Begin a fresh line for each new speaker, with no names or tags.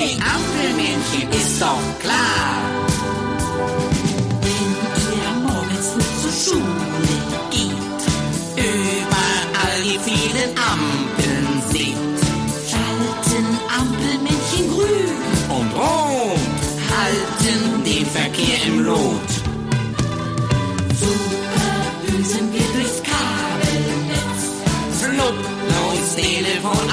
Die Ampelmännchen ist doch klar. Wenn ihr morgens früh zur Schule geht, überall die vielen Ampeln seht, schalten Ampelmännchen grün und rot, halten den Verkehr im Lot. Super düsen wir durchs Kabelnetz, flupp, los Telefon